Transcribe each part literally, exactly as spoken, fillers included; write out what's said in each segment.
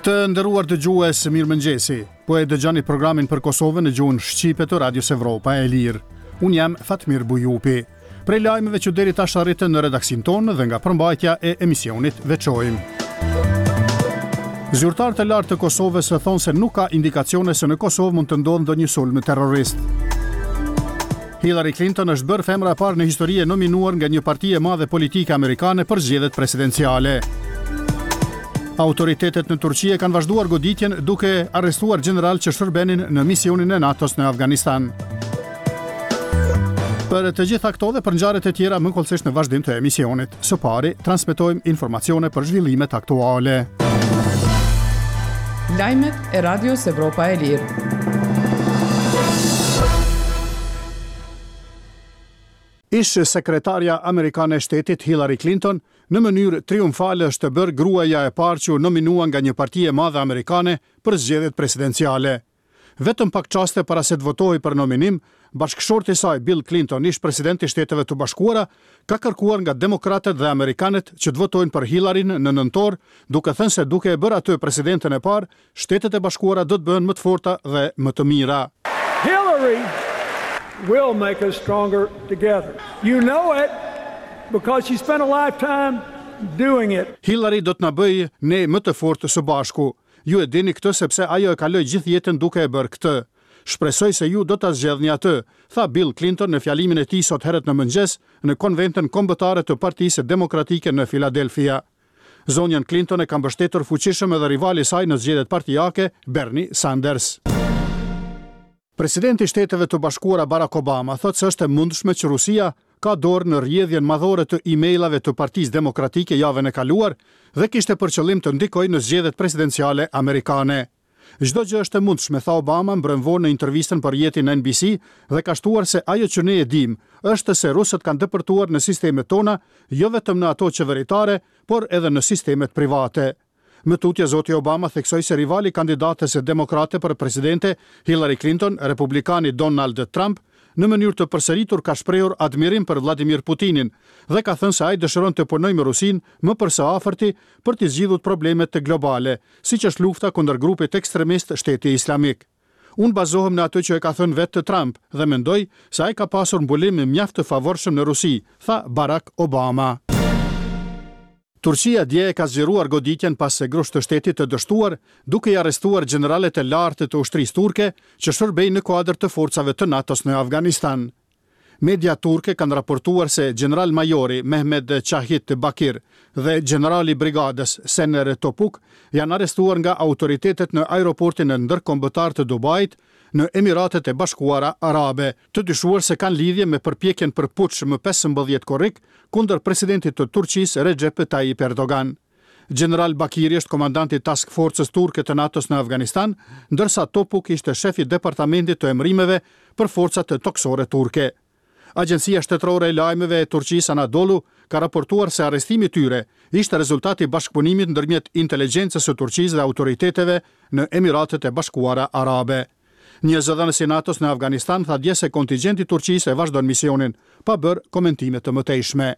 Të nderuar dëgjues, mirëmëngjesi. Po e dëgjoni programin për Kosovën në gjuhën shqipe të Radios Evropa e Lirë. Unë jam Fatmir Bujupi. Prej lajmeve që deri tash arritën në redaksin tonë dhe nga përmbajtja e emisionit veçojmë. Zyrtarët e lartë të Kosovës thonë se nuk ka indikacione se në Kosovë mund të ndodhë ndonjë sulm terrorist. Hillary Clinton është bërë femra e parë në histori e nominuar nga një parti e madhe politike amerikane për zgjedhjet presidenciale. Autoritetet në Turqi kanë vazhduar goditjen duke arrestuar general që shërbenin në misionin e NATO-s në Afganistan. Për të gjitha këto dhe për ngjarjet e tjera më kollësisht në vazhdim të emisionit. Së pari, transmetojmë informacione për zhvillimet aktuale. Lajmet e Radios Evropa e Lirë. Ish sekretarja amerikane e shtetit Hillary Clinton në mënyrë triumfale është të bërë gruaja e parë që u nominua nga një parti e madhe amerikane për zgjedhjet presidenciale. Vetëm pak çaste para se të votojë për nominim, bashkëshorti i saj Bill Clinton, ish presidenti i Shteteve të Bashkuara, ka kërkuar nga demokratët dhe amerikanët që të votojnë për Hillaryn në nëntor, duke thënë se duke e bërë atë presidenten e parë, Shtetet e Bashkuara do të bëhen më të forta dhe më të mira. Hillary will make us stronger together. You know it because she spent a lifetime doing it. Hillary do të na bëjë ne më të fortë së bashku. Ju e dini këtë sepse ajo e kaloi gjithë jetën duke e bërë këtë. Shpresoj se ju do ta zgjedhni atë, tha Bill Clinton në fjalimin e tij sot herët në mëngjes në konventën kombëtare të Partisë Demokratike në Filadelfia. Zonjën Clinton e ka mbështetur fuqishëm edhe rivali i saj në zgjedhjet partijake, Bernie Sanders. Presidenti i Shteteve të Bashkuara Barack Obama thotë se është e mundshme që Rusia ka dorë në rrjedhjen madhore të emailave të Partisë Demokratike javën e kaluar dhe kishte për qëllim të ndikojë në zgjedhjet presidenciale amerikane. Çdo gjë është e mundshme, tha Obama mbrëmvor në intervistën për jetin N B C dhe ka shtuar se ajo që ne e dim është se rusët kanë depërtuar në sistemet tona, jo vetëm në ato qeveritare, por edhe në sistemet private. Më tutje zoti Obama theksoi se rivali kandidates e demokrate për presidente Hillary Clinton, republikani Donald Trump, në mënyrë të përsëritur ka shprehur admirim për Vladimir Putinin dhe ka thënë se ai dëshiron të punojë me Rusinë më për së afërti për të zgjidhur problemet të globale, siç është lufta kundër grupit ekstremist Shteti Islamik. Unë bazohem në atë që e ka thënë vetë Trump dhe mendoj se ai ka pasur mbulim mjaft të favorshëm në Rusi, tha Barack Obama. Turqia dje e ka zgjeruar goditjen pas se grusht të shtetit të dështuar, duke i arrestuar generalet e lartë të ushtrisë turke që shërbejnë në kuadër të forcave të NATO-s në Afganistan. Media turke kanë raportuar se general majori Mehmet Çahit Bakir dhe generali brigadës Sener Topuk janë arrestuar nga autoritetet në aeroportin e ndërkombëtar të Dubait në Emiratet e Bashkuara Arabe, të dyshuar se kanë lidhje me përpjekjen për puç më pesëmbëdhjetë korrik kundër presidentit të Turqisë Recep Tayyip Erdogan. General Bakiri është komandanti task forces turke të NATO-s në Afganistan, ndërsa Topuk ishte shefi departamentit të emrimeve për forcat toksore turke. Agjencia shtetërore e lajmeve e Turqisë Anadolu ka raportuar se arrestimi i tyre ishte rezultati i bashkëpunimit ndërmjet inteligjencës së Turqisë dhe autoriteteve në Emiratet e Bashkuara Arabe. Një zëdhënës i NATO-s në Afganistan tha dje se kontingjenti i Turqisë e vazhdon misionin, pa bërë komentime të mëtejshme.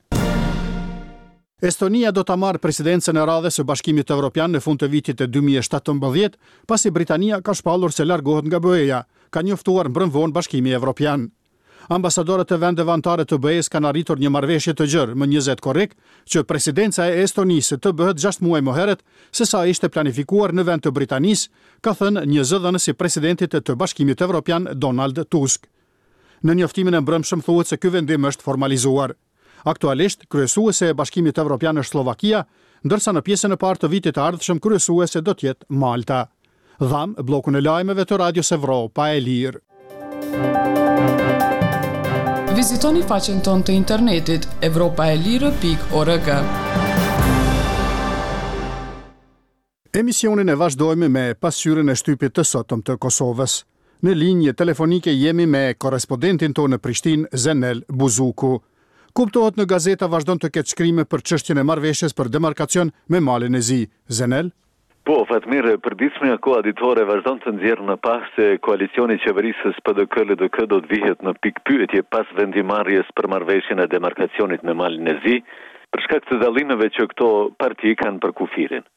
Estonia do ta marrë presidencën e radhës së Bashkimit Evropian në fund të vitit të dy mijë e shtatëmbëdhjetë, pasi Britania ka shpallur se largohet nga B E-ja, ka njoftuar mbrëmvon Bashkimi Evropian. Ambasadorët e vendeve anëtare të B E-s kanë arritur një marrëveshje të gjerë më njëzet korrik që presidenca e Estonisë të bëhet gjashtë muaj më herët se sa ishte planifikuar në vend të Britanisë, ka thënë një zëdhënës i presidentit të Bashkimit Evropian Donald Tusk. Në njoftimin e mbrëmshëm thuhet se ky vendim është formalizuar. Aktualisht kryesuese e Bashkimit Evropian është Slovakia, ndërsa në pjesën e parë të vitit të ardhshëm kryesuese do të jetë Malta. Dham bllokun e lajmeve të Radios Evropa e Lirë. Vizitoni faqen tonë të internetit evropaelire pikë org. Emisionin e vazhdojmë me pasqyrën e shtypit të sotëm të Kosovës. Në linjë telefonike jemi me korrespondentin tonë në Prishtinë, Zenel Buzuku. Kuptohet në gazeta vazhdon të ketë shkrime për çështjen e marrëveshjes për demarkacion me Malin e Zi. Zenel? Po, Fatmir, përditshmja koaditore vazhdon të nxjerrë në pas se koalicioni i qeverisës P D K L D K do të vihet në pikë pyetje pas vendimarrjes për marrëveshjen e demarkacionit me Malin e Zi, për shkak të dallimeve që këto parti kanë për kufirin.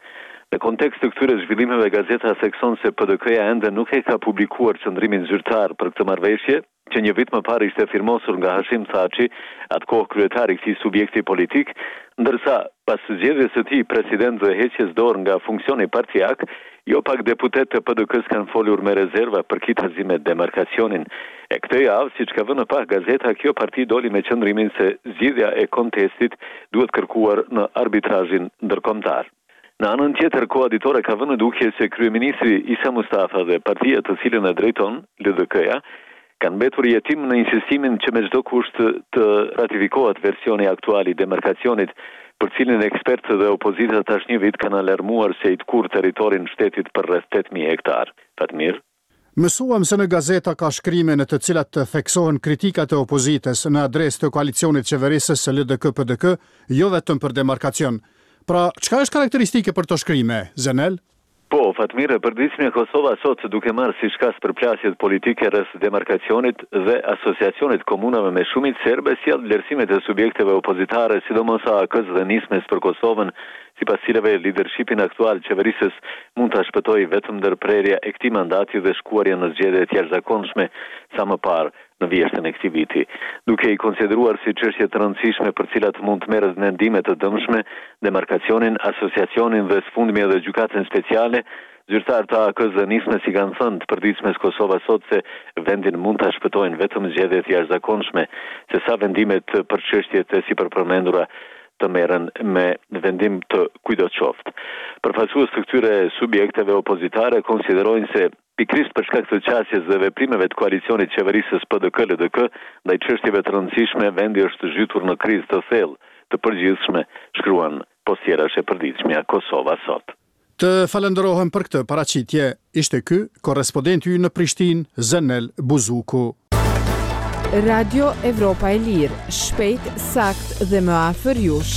Në kontekst të këtyre zhvillimeve, gazeta thekson se P D K-ja ende nuk e ka publikuar qëndrimin zyrtar për këtë marrëveshje, që një vit më parë ishte firmosur nga Hashim Thaçi, atkohë kryetari i këtij subjekti politik, ndërsa pas zgjedhjes së tij president dhe heqjes dorë nga funksioni partijak, jo pak deputet të P D K-s kanë folur me rezerva për kithazi me demarkacionin. E këtë javë, siç ka vënë pa gazeta, kjo parti doli me qëndrimin se zgjidhja e kontestit duhet kërkuar në arbitrazhin ndërkombëtar. Në anën tjetër, koaditore ka vënë dukje se kryeministri Isa Mustafa dhe partia të cilën e drejton, L D K-ja, kanë mbetur jetim në insistimin që me çdo kusht të ratifikohet versioni aktual i demarkacionit, për cilin ekspertë dhe opozita tash një vit kanë alarmuar se i të kur territorin shtetit për rreth tetë mijë hektar. Fatmir. Mësuam se në gazeta ka shkrime në të cilat të theksohen kritikat e opozitës në adresë të koalicionit qeverisës së L D K-P D K, jo vetëm për demarkacion. Pra, çka është karakteristike për të shkrime, Zenel? Po, Fatmire, përditshmja Kosova sot duke marrë si shkas përplasjet politike rreth demarkacionit dhe asociacionit komunave me shumit serbe sjell vlerësimet e subjekteve opozitare, sidomos A A K-s dhe Nismes për Kosovën, sipas cilave lidershipin aktual qeverisës mund ta shpëtojë vetëm ndërprerja e këtij mandati dhe shkuarja në zgjedhje të jashtëzakonshme sa më parë në vjeshtën e këtij viti. Duke i konsideruar si çështje të rëndësishme për cilat mund të merret mendime të dëmshme, demarkacionin, asociacionin dhe sfundmi edhe gjykatën speciale, zyrtar të A A K-s dhe Nismes i kanë thënë të përditshmes Kosova sot se vendin mund ta shpëtojnë vetëm zgjedhjet e jashtëzakonshme, se sa vendimet për çështjet e sipërpërmendura të merren me vendim të kujdotshoftë. Përfaqësues të këtyre subjekteve opozitare konsiderojnë se pikërisht për shkak të qasjes dhe veprimeve të koalicionit qeverisës P D K-L D K ndaj çështjeve të rëndësishme, vendi është zhytur në krizë të thellë, të përgjithshme, shkruan postjerash e përditshmja Kosova sot. Të falenderohem për këtë paraqitje. Ishte ky korrespondenti ynë në Prishtinë, Zenel Buzuku. Radio Evropa e Lirë, shpejt, sakt dhe më afër jush.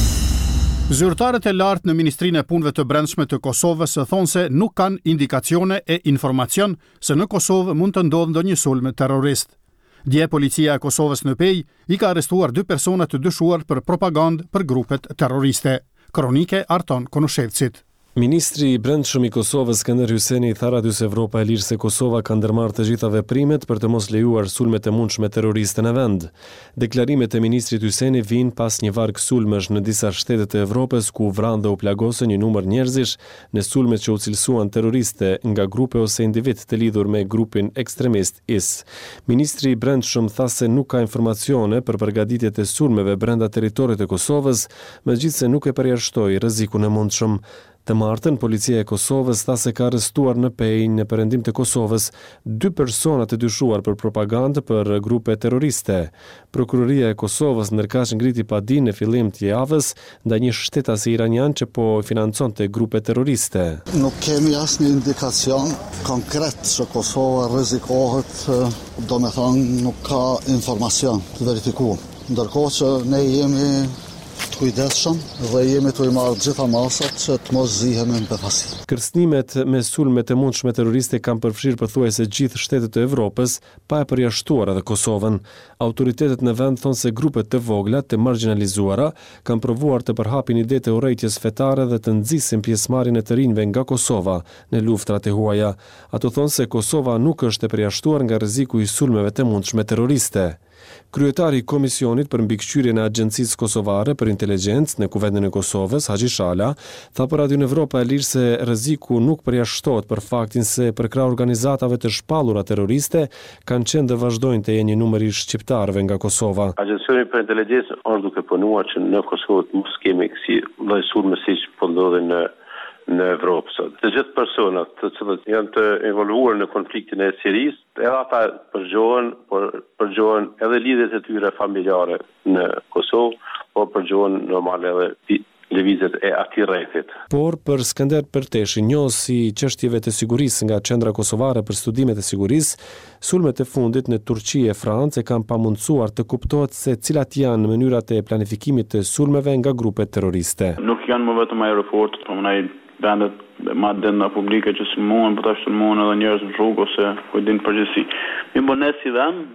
Zyrtarët e lartë në Ministrinë e Punëve të Brendshme të Kosovës thonë se nuk kanë indikacione e informacion se në Kosovë mund të ndodhë ndonjë sulm terrorist. Dje policia e Kosovës në Pej i ka arrestuar dy persona të dyshuar për propagandë për grupet terroriste. Kronike Arton Konushevcit. Ministri i Brendshëm i Kosovës Skënder Hyseni tha Radios Evropa e Lirë se Kosova ka ndërmarrë të gjitha veprimet për të mos lejuar sulmet e mundshme terroriste në vend. Deklarimet e ministrit Hyseni vijnë pas një varg sulmesh në disa shtete të Evropës ku vranë dhe u plagosën një numër njerëzish në sulmet që u cilësuan terroriste nga grupe ose individ të lidhur me grupin ekstremist I S. Ministri i Brendshëm tha se nuk ka informacione për përgatitjet e sulmeve brenda territorit të Kosovës, megjithse nuk e përjashtoi rrezikun e mundshëm. Të martën, policia e Kosovës tha se ka arrestuar në Pej, në perëndim të Kosovës, dy persona të dyshuar për propagandë për grupe terroriste. Prokuroria e Kosovës ndërkaq ngriti padinë në fillim të javës ndaj një shtetasi iranian që po financonte grupe terroriste. Nuk kemi asnjë indikacion konkret se Kosova rrezikohet, domethënë nuk ka informacion të verifikuar. Ndërkohë që ne jemi të kujdesshëm dhe jemi të i marrë gjitha masat që të mos zihemi në befasi. Kërcënimet me sulmet e mundshme terroriste kanë përfshirë pothuajse gjithë shtetet e Evropës, pa e përjashtuar edhe Kosovën. Autoritetet në vend thonë se grupet të vogla, të marginalizuara, kanë provuar të përhapin ide të urrejtjes fetare dhe të nxisin pjesëmarrjen e të rinjve nga Kosova në luftrat e huaja. Ato thonë se Kosova nuk është e përjashtuar nga rreziku i sulmeve të mundshme terroriste. Kryetari i Komisionit për mbikëqyrjen e Agjencisë Kosovare për Inteligjencë në Kuvendin e Kosovës, Haxhi Shala, tha për Radio Evropa e Lirë se rreziku nuk përjashtohet për faktin se përkrah organizatave të shpallura terroriste kanë qenë dhe vazhdojnë të jenë një numër i shqiptarëve nga Kosova. Agjencioni për Inteligjencë është duke punuar që në Kosovë të mos kemi kësi lloj sulme siç po ndodhin në në Evropë sot. Të gjithë personat të cilët janë të involuar në konfliktin e Sirisë, edhe ata përgjohen, por përgjohen edhe lidhjet e tyre familjare në Kosovë, por përgjohen normal edhe lëvizjet e atij rrethit. Por për Skënder Perteshi, njohësi i çështjeve të sigurisë nga Qendra Kosovare për Studimet e Sigurisë, sulmet e fundit në Turqi e Francë kanë pamundsuar të kuptohet se cilat janë mënyrat e planifikimit të sulmeve nga grupet terroriste. Nuk janë më vetëm aeroportet, por më bandet ma denda publike që sulmohen, për ta sulmohen edhe njerëz në rrugë ose kujtin përgjithësi. Mi bëne si dhem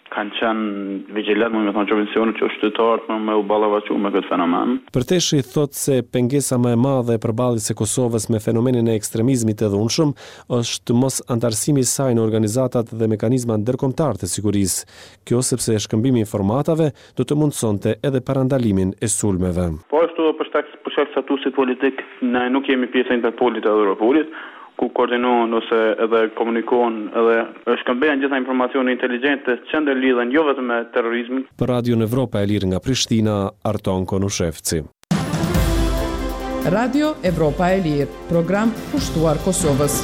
kanë qenë vigjilant, më thonë qëvëncionet që qytetarët më me u ballavaçu me këtë fenomen. Përteshi thot se pengesa më e madhe e përballjes së Kosovës me fenomenin e ekstremizmit të dhunshëm është mos antarësimi i saj në organizatat dhe mekanizma ndërkombëtar të sigurisë. Kjo sepse shkëmbimi i informatave do të mundsonte edhe parandalimin e sulmeve. Po ashtu për shkak për shkak statusit politik, ne nuk jemi pjesë e Interpolit edhe Europolit, ku koordinohen ose edhe komunikohen edhe shkëmbejnë gjitha informacione inteligjente që ndërlidhen jo vetëm me terrorizmin. Për Radio Evropa e Lirë nga Prishtina, Arton Konushevci. Radio Evropa e Lirë, program pushtuar Kosovës.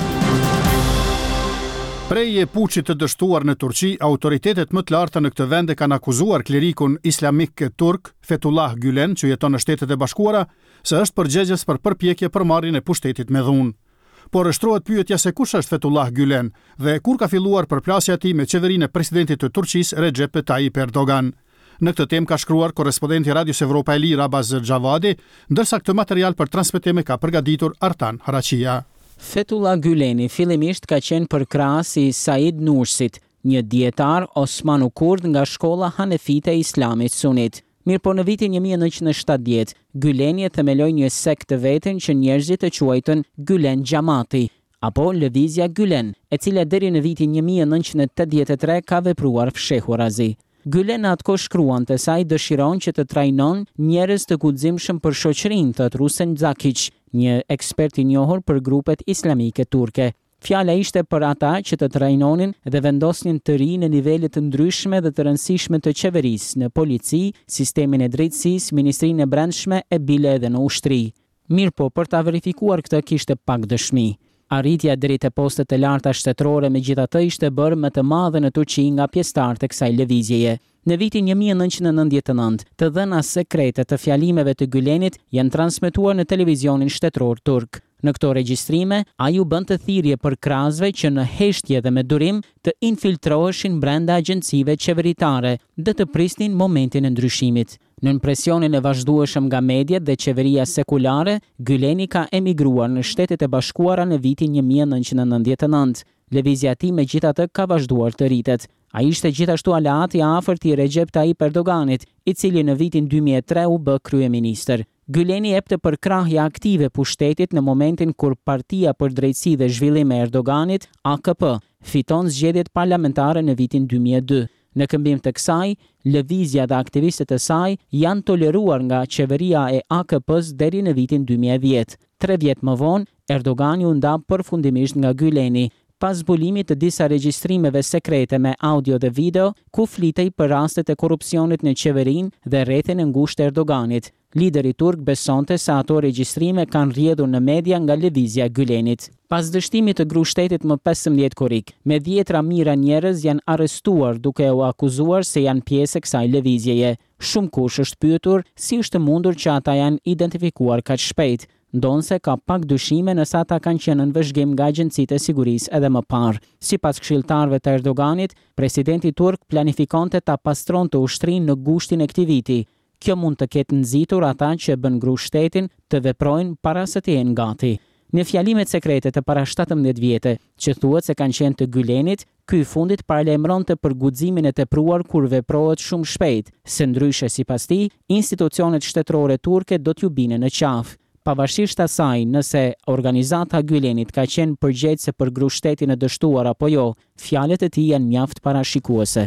Prej e puçit të dështuar në Turqi, autoritetet më të larta në këtë vend e kanë akuzuar klerikun islamik turk Fethullah Gülen, që jeton në Shtetet e Bashkuara, se është përgjegjës për përpjekje për marrjen e pushtetit me dhunë. Por rështrohet pyetja se kush është Fethullah Gülen dhe kur ka filluar përplasja e tij me qeverinë e presidentit të Turqisë Recep Tayyip Erdogan. Në këtë temë ka shkruar korrespondenti e Radios Evropa e Lirë Abaz Xhavadi, ndërsa këtë material për transmetim e ka përgatitur Artan Haraqia. Fethullah Güleni fillimisht ka qenë përkrahas i Said Nursit, një dietar osmano-kurd nga shkolla hanefite e Islamit Sunit. Mirë po në vitin një mijë e nëntëqind e shtatëdhjetë, Güleni e themeloi një sekt të vetën që njerëzit e quajtën Gülen Xhamati, apo Lëvizja Gülen, e cila deri në vitin një mijë e nëntëqind e tetëdhjetë e tre ka vepruar fshehurazi. Gülen atko shkruante se ai dëshiron që të trajnon njerëz të guximshëm për shoqërinë, thot Rusen Zakic, një ekspert i njohur për grupet islamike turke. Fjala ishte për ata që të trajnonin dhe vendosnin të ri në nivele të ndryshme dhe të rëndësishme të qeverisë, në polici, sistemin e drejtësisë, ministrinë e brendshme e bile edhe në ushtri. Mirë po, për ta verifikuar këtë kishte pak dëshmi. Arritja deri te postet e larta shtetërore megjithatë ishte bërë më të madhe në Turqi nga pjesëtarët e kësaj lëvizjeje. Në vitin një mijë e nëntëqind e nëntëdhjetë e nëntë, të dhëna sekrete të fjalimeve të Gülenit janë transmetuar në televizionin shtetëror turk. Në këto regjistrime, ai u bën të thirrje për krahasve që në heshtje dhe me durim të infiltroheshin brenda agjencive qeveritare dhe të prisnin momentin e ndryshimit. Në presionin e vazhdueshëm nga mediat dhe qeveria sekulare, Güleni ka emigruar në Shtetet e Bashkuara në vitin një mijë e nëntëqind e nëntëdhjetë e nëntë. Lëvizja e tij megjithatë ka vazhduar të rritet. Ai ishte gjithashtu aleat i afërt i Recep Tayyip Erdoganit, i cili në vitin dy mijë e tre u bë kryeministër. Güleni jepte për krahje aktive pushtetit në momentin kur Partia për Drejtësi dhe Zhvillim e Erdoganit, A K P, fiton zgjedhjet parlamentare në vitin dy mijë e dy. Në këmbim të kësaj, lëvizja dhe aktivistët e saj janë toleruar nga qeveria e A K P-s deri në vitin dy mijë e dhjetë. Tre vjet më vonë, Erdogani u nda përfundimisht nga Güleni, pas zbulimit të disa regjistrimeve sekrete me audio dhe video, ku flitej për rastet e korrupsionit në qeverinë dhe rrethin e ngushtë të Erdoganit. Lideri turk besonte se ato regjistrime kanë rrjedhur në media nga lëvizja e Gülenit. Pas dështimit të grushtetit më pesëmbëdhjetë korrik, me dhjetra mijëra njerëz janë arrestuar duke u akuzuar se janë pjesë e kësaj lëvizjeje. Shumë kush është pyetur si është mundur që ata janë identifikuar kaq shpejt, ndonse ka pak dyshime nëse ata kanë qenë në vëzhgim nga agjencitë e sigurisë edhe më parë. Sipas këshilltarëve të Erdoganit, presidenti turk planifikonte ta pastronte ushtrinë në gushtin e këtij viti. Kjo mund të ketë nxitur ata që bën grushtetin të veprojnë para se të jenë gati. Në fjalimet sekrete të para shtatëmbëdhjetë vjetë, që thuhet se kanë qenë të Gülenit, ky i fundit paralajmëronte për guximin e tepruar kur veprohet shumë shpejt, se ndryshe sipas tij, institucionet shtetërore turke do t'ju binin në qafë. Pavarësisht asaj nëse organizata e Gülenit ka qenë përgjegjëse për grushtetin e dështuar apo jo, fjalët e tij janë mjaft parashikuese.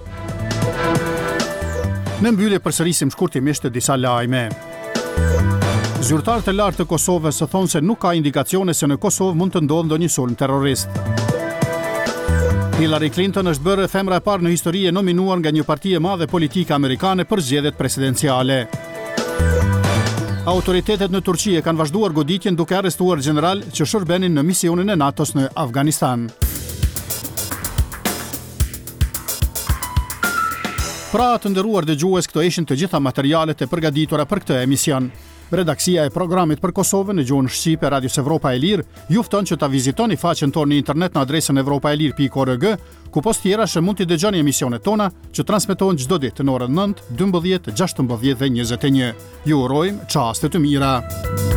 Në mbyllje përsërisim shkurtimisht disa lajme. Zyrtarët e lartë të Kosovës thonë se nuk ka indikacione se në Kosovë mund të ndodhë ndonjë sulm terrorist. Hillary Clinton është bërë femra e parë në histori e nominuar nga një parti e madhe politike amerikane për zgjedhjet presidenciale. Autoritetet në Turqi kanë vazhduar goditjen duke arrestuar general që shërbenin në misionin e NATO-s në Afganistan. Pra të nderuar dëgjues, këto ishin të gjitha materialet e përgatitura për këtë emision. Redaksia e programit për Kosovën në gjuhën shqipe Radios Evropa e Lirë ju fton që ta vizitoni faqen tonë në internet në adresën evropaelir pikë org, ku post tjera që mund t'i dëgjoni emisionet tona që transmetohen çdo ditë në orën nëntë, dymbëdhjetë, gjashtëmbëdhjetë dhe njëzet e një. Ju urojmë çaste të mira.